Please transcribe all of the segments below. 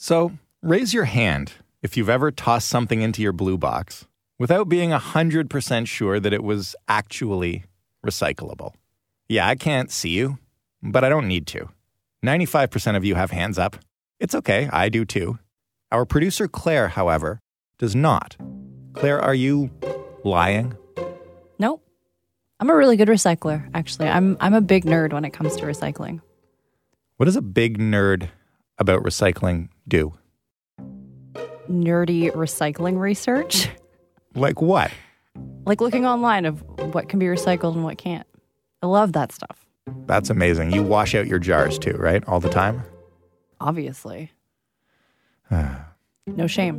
So, raise your hand if you've ever tossed something into your blue box without being 100% sure that it was actually recyclable. Yeah, I can't see you, but I don't need to. 95% of you have hands up. It's okay, I do too. Our producer Claire, however, does not. Claire, are you lying? Nope. I'm a really good recycler, actually. I'm a big nerd when it comes to recycling. What does a big nerd about recycling do? Nerdy recycling research. Like what? Like looking online of what can be recycled and what can't. I love that stuff. That's amazing. You wash out your jars too, right? All the time? Obviously. No shame.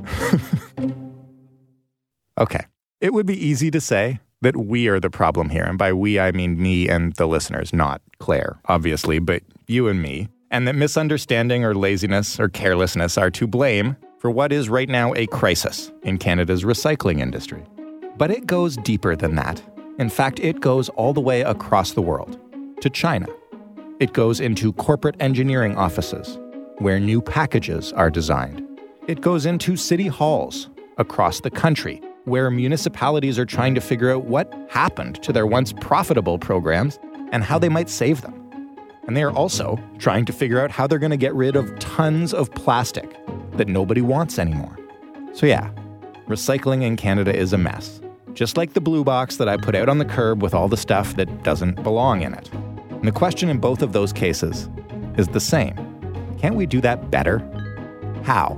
Okay. It would be easy to say that we are the problem here. And by we, I mean me and the listeners, not Claire, obviously, but you and me. And that misunderstanding or laziness or carelessness are to blame for what is right now a crisis in Canada's recycling industry. But it goes deeper than that. In fact, it goes all the way across the world, to China. It goes into corporate engineering offices, where new packages are designed. It goes into city halls across the country, where municipalities are trying to figure out what happened to their once profitable programs and how they might save them. And they are also trying to figure out how they're going to get rid of tons of plastic that nobody wants anymore. So yeah, recycling in Canada is a mess. Just like the blue box that I put out on the curb with all the stuff that doesn't belong in it. And the question in both of those cases is the same. Can't we do that better? How?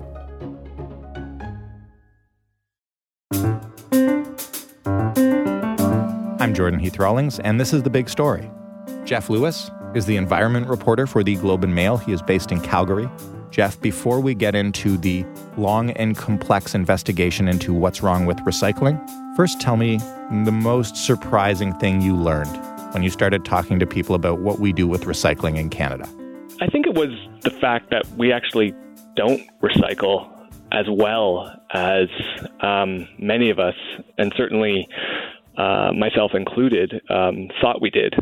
I'm Jordan Heath Rawlings, and this is The Big Story. Jeff Lewis is the environment reporter for the Globe and Mail. He is based in Calgary. Jeff, before we get into the long and complex investigation into what's wrong with recycling, first tell me the most surprising thing you learned when you started talking to people about what we do with recycling in Canada. I think it was the fact that we actually don't recycle as well as many of us, and certainly myself included, thought we did.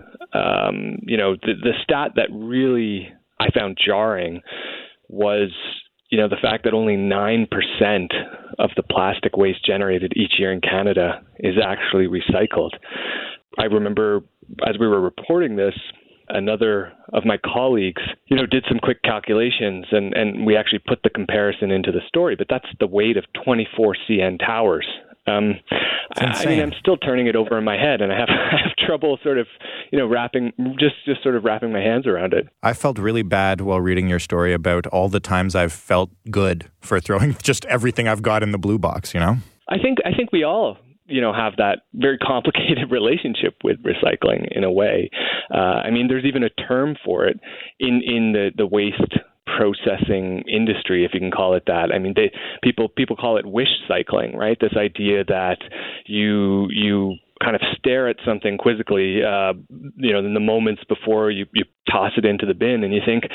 The stat that really I found jarring was, the fact that only 9% of the plastic waste generated each year in Canada is actually recycled. I remember as we were reporting this, another of my colleagues, did some quick calculations and we actually put the comparison into the story, but that's the weight of 24 CN towers. I'm still turning it over in my head, and I have trouble sort of, wrapping my hands around it. I felt really bad while reading your story about all the times I've felt good for throwing just everything I've got in the blue box, I think we all, have that very complicated relationship with recycling in a way. There's even a term for it in the waste processing industry, if you can call it that. People call it wish cycling, right? This idea that you kind of stare at something quizzically, in the moments before you toss it into the bin, and you think,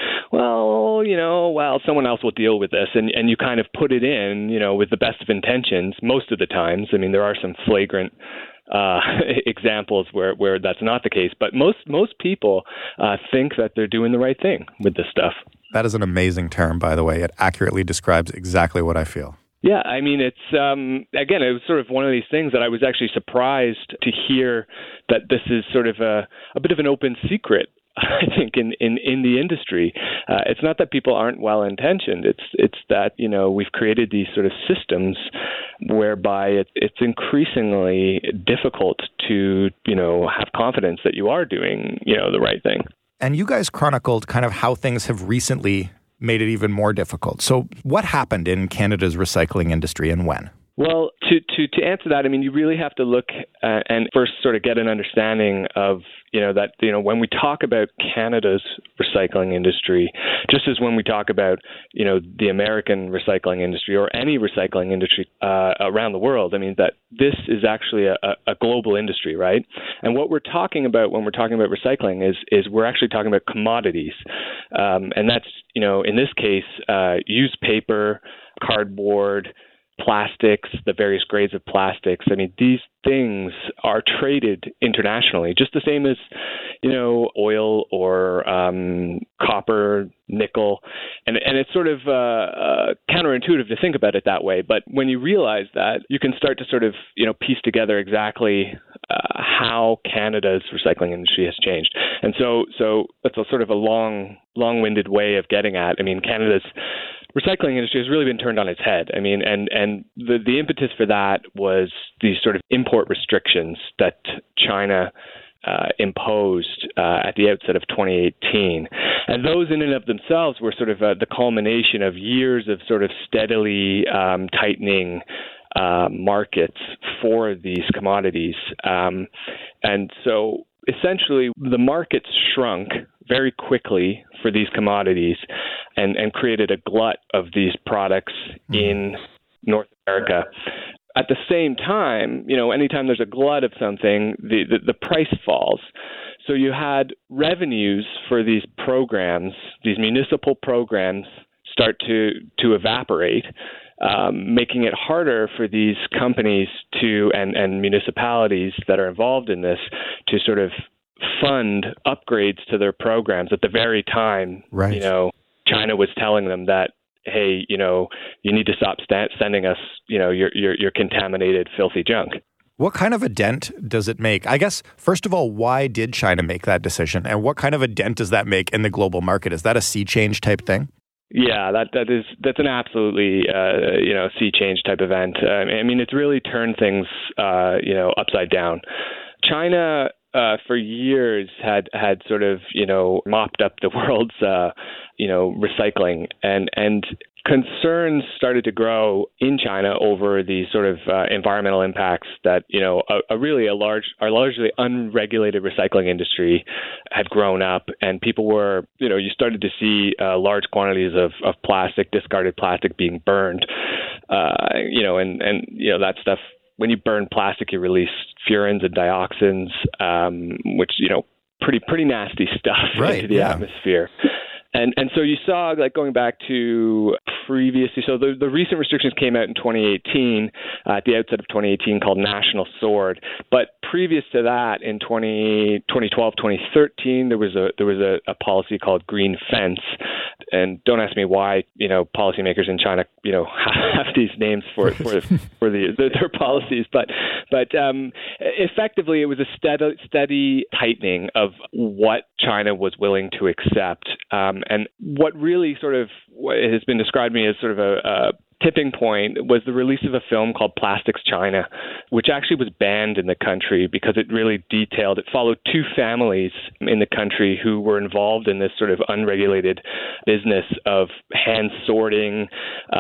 someone else will deal with this, and you kind of put it in, with the best of intentions. Most of the times, there are some flagrant examples where that's not the case, but most people think that they're doing the right thing with this stuff. That is an amazing term, by the way. It accurately describes exactly what I feel. Yeah, it's, again, it was sort of one of these things that I was actually surprised to hear that this is sort of a bit of an open secret, I think, in the industry. It's not that people aren't well-intentioned. It's that, we've created these sort of systems whereby it's increasingly difficult to, have confidence that you are doing, the right thing. And you guys chronicled kind of how things have recently made it even more difficult. So what happened in Canada's recycling industry and when? Well, to answer that, you really have to look and first sort of get an understanding of, when we talk about Canada's recycling industry, just as when we talk about, the American recycling industry or any recycling industry around the world, that this is actually a global industry, right? And what we're talking about when we're talking about recycling is we're actually talking about commodities. And that's, in this case, used paper, cardboard, plastics, the various grades of plastics. I mean, these things are traded internationally, just the same as, oil or copper, nickel. And it's sort of counterintuitive to think about it that way. But when you realize that, you can start to sort of, piece together exactly how Canada's recycling industry has changed. And so that's a sort of a long-winded way of getting at. I mean, Canada's recycling industry has really been turned on its head. I mean, and the impetus for that was these sort of import restrictions that China imposed at the outset of 2018. And those in and of themselves were sort of the culmination of years of sort of steadily tightening markets for these commodities. And so essentially the markets shrunk very quickly for these commodities and created a glut of these products in North America. At the same time, anytime there's a glut of something, the price falls. So you had revenues for these programs, these municipal programs, start to evaporate, making it harder for these companies and municipalities that are involved in this to sort of fund upgrades to their programs at the very time, right. China was telling them that, hey, you need to stop sending us, your contaminated, filthy junk. What kind of a dent does it make? I guess, first of all, why did China make that decision? And what kind of a dent does that make in the global market? Is that a sea change type thing? Yeah, that's an absolutely sea change type event. I mean, it's really turned things upside down. China for years had sort of mopped up the world's recycling, and concerns started to grow in China over the sort of environmental impacts that our largely unregulated recycling industry had grown up, and people were you started to see large quantities of discarded plastic being burned, and that stuff. When you burn plastic, you release furans and dioxins, which pretty nasty stuff into the atmosphere. And so you saw, like, going back to previously, so the recent restrictions came out in 2018, at the outset of 2018, called National Sword. But previous to that, in 2012, 2013, there was a policy called Green Fence. And don't ask me why, policymakers in China, have these names for their policies. But effectively, it was a steady tightening of what China was willing to accept. And what really sort of has been described to me as sort of a tipping point was the release of a film called Plastics China, which actually was banned in the country because it really followed two families in the country who were involved in this sort of unregulated business of hand sorting,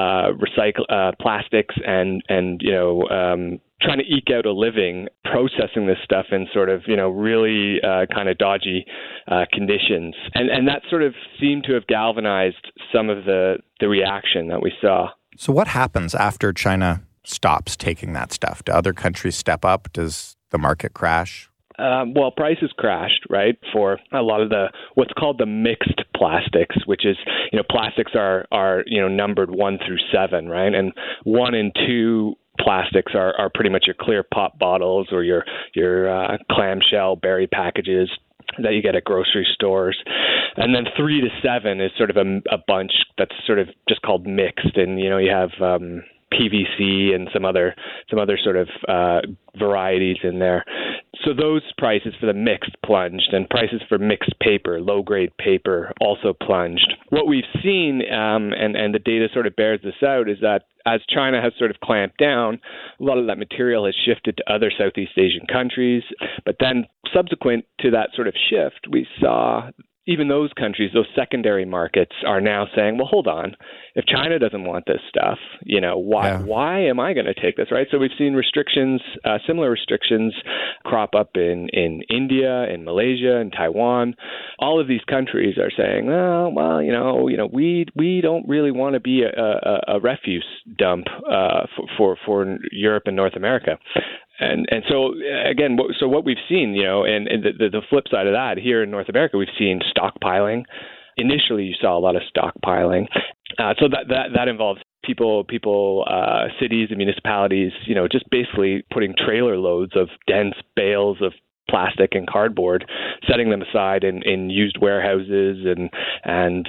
plastics and trying to eke out a living processing this stuff in sort of, really kind of dodgy conditions. And that sort of seemed to have galvanized some of the reaction that we saw. So what happens after China stops taking that stuff? Do other countries step up? Does the market crash? Well, prices crashed, right, for a lot of what's called the mixed plastics, which is, plastics are numbered 1 through 7, right? And 1 and 2 plastics are pretty much your clear pop bottles or your clamshell berry packages that you get at grocery stores. And then 3 to 7 is sort of a bunch that's sort of just called mixed. And, you have PVC and some other sort of varieties in there. So those prices for the mixed plunged, and prices for mixed paper, low-grade paper, also plunged. What we've seen, and the data sort of bears this out, is that as China has sort of clamped down, a lot of that material has shifted to other Southeast Asian countries. But then subsequent to that sort of shift, we saw even those countries, those secondary markets, are now saying, well, hold on. If China doesn't want this stuff, why am I going to take this, right? So we've seen restrictions, similar restrictions crop up in India, in Malaysia, in Taiwan. All of these countries are saying, we don't really want to be a refuse dump for Europe and North America. And so again, what we've seen, and the flip side of that, here in North America, we've seen stockpiling. Initially, you saw a lot of stockpiling. So that involves people, cities and municipalities, just basically putting trailer loads of dense bales of plastic and cardboard, setting them aside in used warehouses and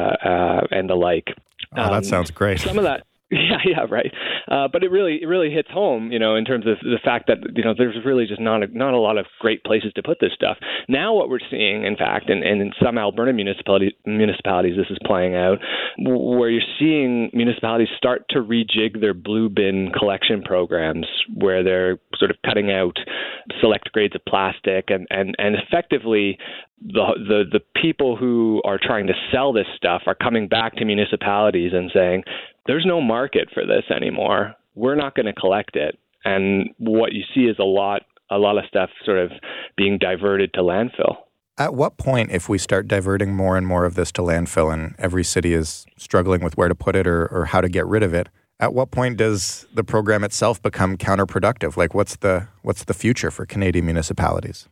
the like. Oh, that sounds great. Some of that. Yeah, right. But it really hits home, in terms of the fact that, there's really just not a lot of great places to put this stuff. Now what we're seeing, in fact, and in some Alberta municipalities, this is playing out, where you're seeing municipalities start to rejig their blue bin collection programs, where they're sort of cutting out select grades of plastic and effectively the people who are trying to sell this stuff are coming back to municipalities and saying, there's no market for this anymore. We're not going to collect it. And what you see is a lot of stuff sort of being diverted to landfill. At what point, if we start diverting more and more of this to landfill and every city is struggling with where to put it or how to get rid of it, at what point does the program itself become counterproductive? Like, what's the future for Canadian municipalities?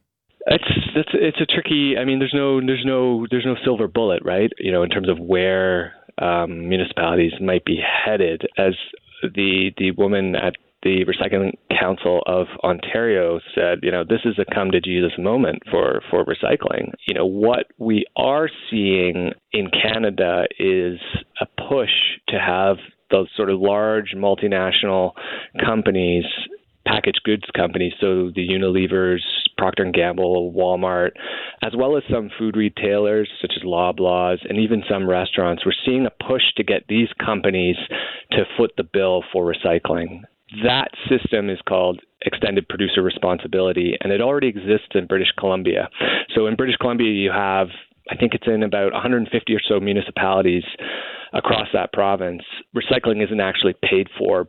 It's a tricky. I mean, there's no silver bullet, right? In terms of where municipalities might be headed. As the woman at the Recycling Council of Ontario said, this is a come to Jesus moment for recycling. What we are seeing in Canada is a push to have those sort of large multinational companies, packaged goods companies, so the Unilevers, Procter & Gamble, Walmart, as well as some food retailers such as Loblaws and even some restaurants. We're seeing a push to get these companies to foot the bill for recycling. That system is called extended producer responsibility, and it already exists in British Columbia. So in British Columbia, you have, I think it's in about 150 or so municipalities across that province. Recycling isn't actually paid for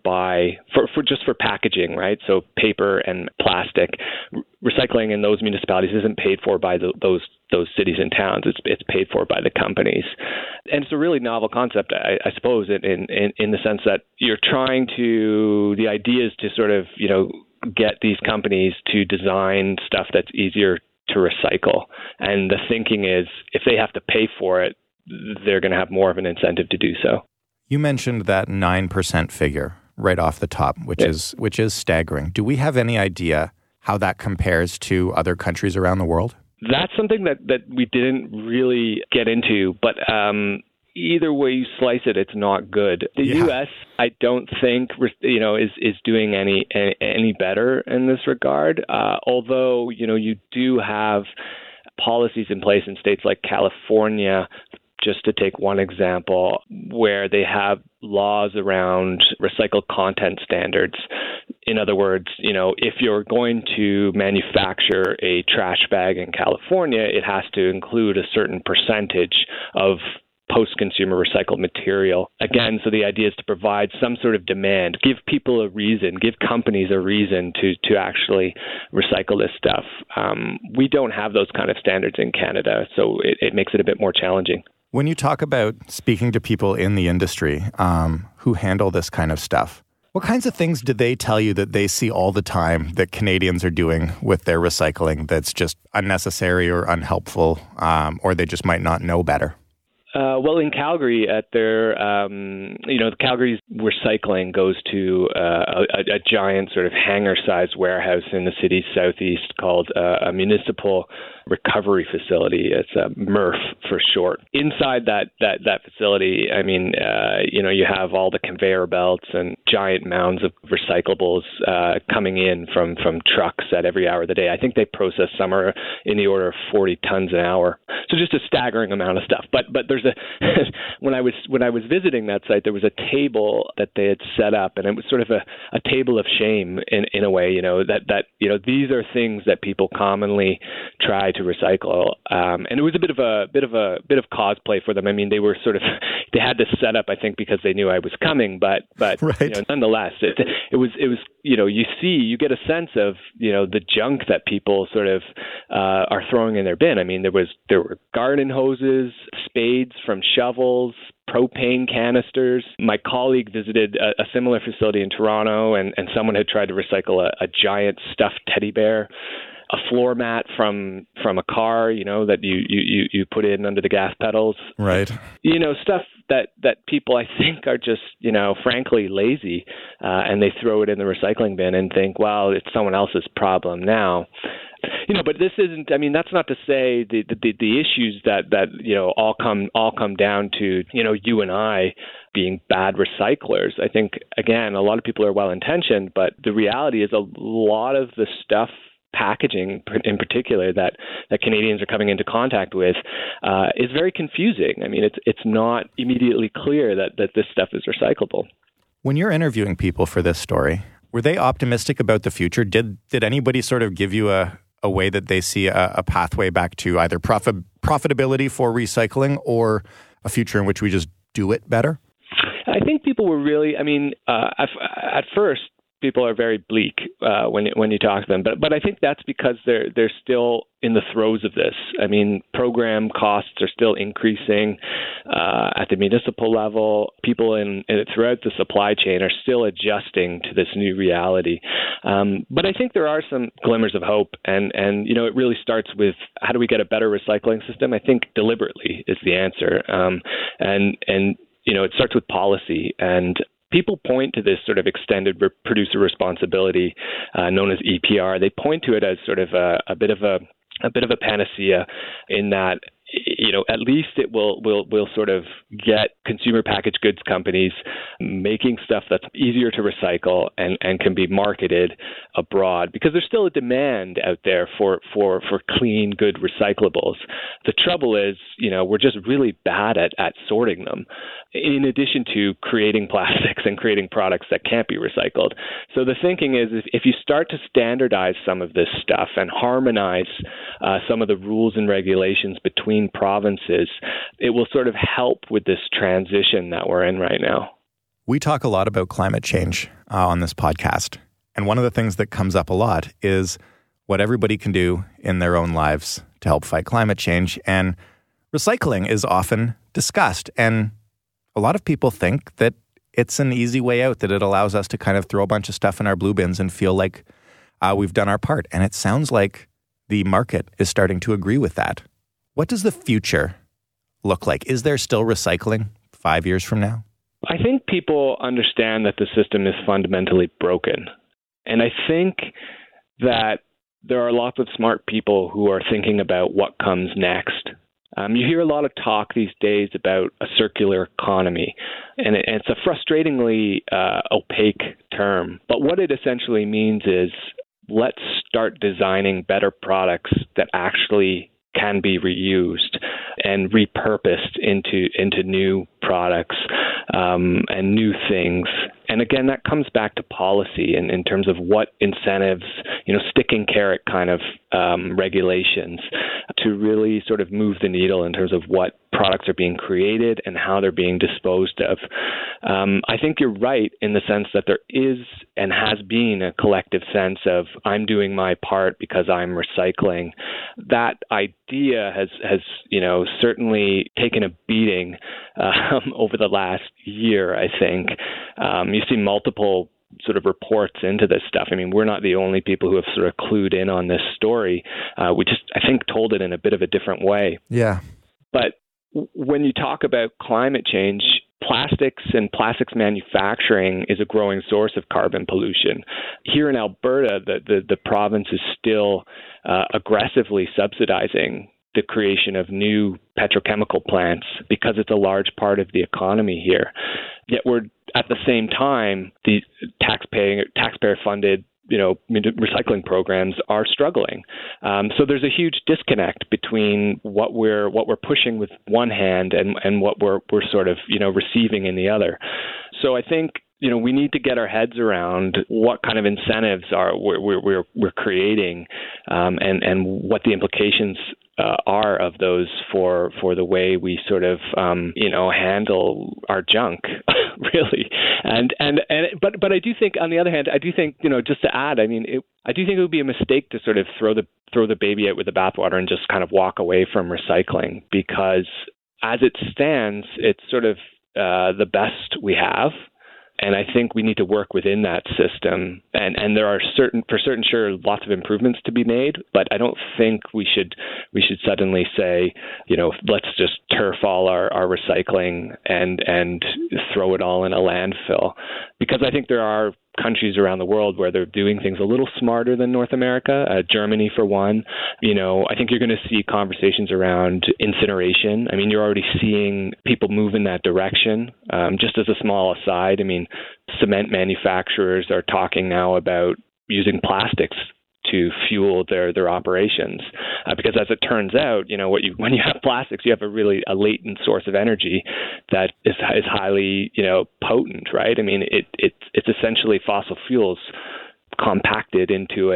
for packaging, right? So paper and plastic. Recycling in those municipalities isn't paid for by those cities and towns. It's paid for by the companies. And it's a really novel concept, I suppose, in the sense that the idea is to sort of, get these companies to design stuff that's easier to recycle. And the thinking is, if they have to pay for it, they're going to have more of an incentive to do so. You mentioned that 9% figure right off the top, which is staggering. Do we have any idea how that compares to other countries around the world? That's something that we didn't really get into, but either way you slice it, it's not good. The U.S., I don't think, is doing any better in this regard. Although, you do have policies in place in states like California, just to take one example, where they have laws around recycled content standards. In other words, if you're going to manufacture a trash bag in California, it has to include a certain percentage of post-consumer recycled material. Again, so the idea is to provide some sort of demand, give people a reason, give companies a reason to actually recycle this stuff. We don't have those kind of standards in Canada, so it makes it a bit more challenging. When you talk about speaking to people in the industry who handle this kind of stuff, what kinds of things do they tell you that they see all the time that Canadians are doing with their recycling that's just unnecessary or unhelpful, or they just might not know better? Well, in Calgary, at their, Calgary's recycling goes to a giant sort of hangar-sized warehouse in the city's southeast called a municipal recovery facility. It's a MRF for short. Inside that facility, you have all the conveyor belts and giant mounds of recyclables coming in from trucks at every hour of the day. I think they process somewhere in the order of 40 tons an hour. So just a staggering amount of stuff. But there's when I was visiting that site, there was a table that they had set up, and it was sort of a table of shame in a way. That these are things that people commonly try to recycle, and it was a bit of cosplay for them. I mean, they were they had this set up, I think, because they knew I was coming, but right. Nonetheless, it was you get a sense of the junk that people sort of are throwing in their bin. I mean, there were garden hoses, spades from shovels, propane canisters. My colleague visited a similar facility in Toronto, and someone had tried to recycle a giant stuffed teddy bear, a floor mat from a car, that you put in under the gas pedals. Right. that people, I think, are just, frankly lazy, and they throw it in the recycling bin and think, well, it's someone else's problem now. But this isn't. I mean, that's not to say the issues that all come down to you and I being bad recyclers. I think, again, a lot of people are well intentioned, but the reality is a lot of the stuff, packaging in particular, that Canadians are coming into contact with is very confusing. I mean, it's not immediately clear that this stuff is recyclable. When you're interviewing people for this story, were they optimistic about the future? Did anybody sort of give you a way that they see a pathway back to either profitability for recycling or a future in which we just do it better? I think people were really, at first, people are very bleak when you talk to them, but I think that's because they're still in the throes of this. I mean, program costs are still increasing at the municipal level. People throughout the supply chain are still adjusting to this new reality. But I think there are some glimmers of hope, and it really starts with, how do we get a better recycling system? I think deliberately is the answer, and it starts with policy. And people point to this sort of extended producer responsibility, known as EPR. They point to it as sort of a bit of a panacea, in that at least it will sort of get consumer packaged goods companies making stuff that's easier to recycle and can be marketed abroad, because there's still a demand out there for clean, good recyclables. The trouble is, we're just really bad at sorting them, in addition to creating plastics and creating products that can't be recycled. So the thinking is, if you start to standardize some of this stuff and harmonize some of the rules and regulations between provinces, it will sort of help with this transition that we're in right now. We talk a lot about climate change on this podcast. And one of the things that comes up a lot is what everybody can do in their own lives to help fight climate change. And recycling is often discussed. And a lot of people think that it's an easy way out, that it allows us to kind of throw a bunch of stuff in our blue bins and feel like we've done our part. And it sounds like the market is starting to agree with that. What does the future look like? Is there still recycling 5 years from now? I think people understand that the system is fundamentally broken. And I think that there are lots of smart people who are thinking about what comes next. You hear a lot of talk these days about a circular economy, and it's a frustratingly opaque term. But what it essentially means is, let's start designing better products that actually can be reused and repurposed into new products and new things. And again, that comes back to policy and in terms of what incentives, stick and carrot kind of regulations to really sort of move the needle in terms of what products are being created and how they're being disposed of. I think you're right in the sense that there is and has been a collective sense of, I'm doing my part because I'm recycling. That idea has certainly taken a beating over the last year, I think. You see multiple sort of reports into this stuff. I mean, we're not the only people who have sort of clued in on this story. We just, I think, told it in a bit of a different way. Yeah. But when you talk about climate change, plastics and plastics manufacturing is a growing source of carbon pollution. Here in Alberta, the province is still aggressively subsidizing the creation of new petrochemical plants because it's a large part of the economy here. Yet we're, at the same time, the taxpayer-funded recycling programs are struggling. So there's a huge disconnect between what we're pushing with one hand and what we're sort of receiving in the other. So I think we need to get our heads around what kind of incentives we're creating, and what the implications are of those for the way we sort of handle our junk, really. But I do think, on the other hand, just to add, I do think it would be a mistake to sort of throw the baby out with the bathwater and just kind of walk away from recycling, because as it stands, it's sort of the best we have. And I think we need to work within that system. And there are sure, lots of improvements to be made, but I don't think we should suddenly say, let's just turf all our recycling and throw it all in a landfill. Because I think there are countries around the world where they're doing things a little smarter than North America, Germany for one. I think you're going to see conversations around incineration. I mean, you're already seeing people move in that direction. Just as a small aside, I mean, cement manufacturers are talking now about using plastics to fuel their operations, because as it turns out, when you have plastics, you have a latent source of energy that is highly potent, right? I mean, it's essentially fossil fuels compacted into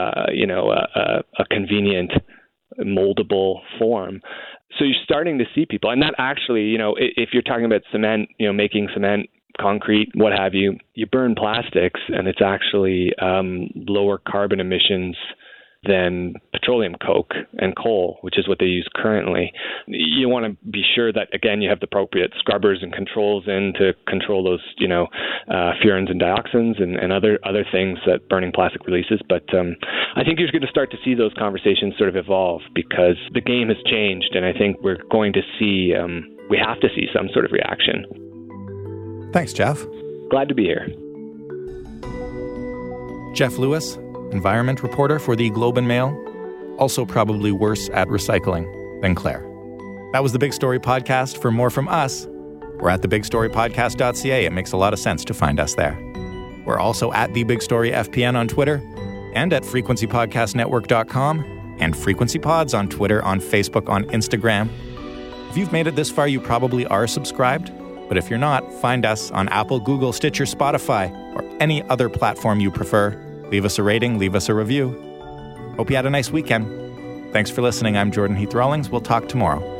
a convenient moldable form. So you're starting to see people, and that actually, if you're talking about cement, making cement, concrete, what have you, you burn plastics, and it's actually lower carbon emissions than petroleum coke and coal, which is what they use currently. You want to be sure that, again, you have the appropriate scrubbers and controls in to control those, furans and dioxins and other things that burning plastic releases. But I think you're going to start to see those conversations sort of evolve, because the game has changed, and I think we're going to see, we have to see some sort of reaction. Thanks, Jeff. Glad to be here. Jeff Lewis, environment reporter for the Globe and Mail, also probably worse at recycling than Claire. That was the Big Story Podcast. For more from us, we're at thebigstorypodcast.ca. It makes a lot of sense to find us there. We're also at The Big Story FPN on Twitter and at frequencypodcastnetwork.com and Frequency Pods on Twitter, on Facebook, on Instagram. If you've made it this far, you probably are subscribed. But if you're not, find us on Apple, Google, Stitcher, Spotify, or any other platform you prefer. Leave us a rating, leave us a review. Hope you had a nice weekend. Thanks for listening. I'm Jordan Heath Rawlings. We'll talk tomorrow.